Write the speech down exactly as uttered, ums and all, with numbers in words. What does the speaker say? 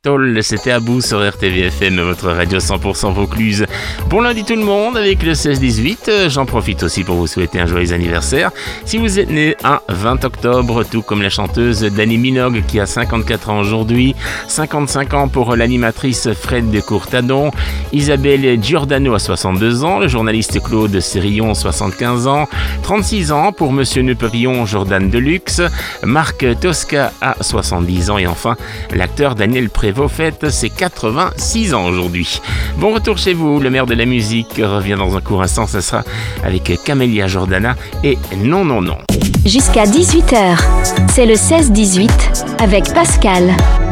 Toll, c'était à bout sur R T V F M, votre radio cent pour cent Vaucluse. Bon lundi tout le monde avec le seize dix-huit. J'en profite aussi pour vous souhaiter un joyeux anniversaire. Si vous êtes né un vingt octobre, tout comme la chanteuse Dani Minogue qui a cinquante-quatre ans aujourd'hui, cinquante-cinq ans pour l'animatrice Fred de Courtadon, Isabelle Giordano à soixante-deux ans, le journaliste Claude Sérillon soixante-quinze ans, trente-six ans pour Monsieur Nœud Papillon Jordan Deluxe, Marc Tosca à soixante-dix ans et enfin l'acteur Daniel Prévost fête ses quatre-vingt-six ans aujourd'hui. Bon retour chez vous, le maire de la musique revient dans un court instant, ça sera avec Camélia Jordana et Non Non Non. Jusqu'à dix-huit heures, c'est le seize dix-huit avec Pascal.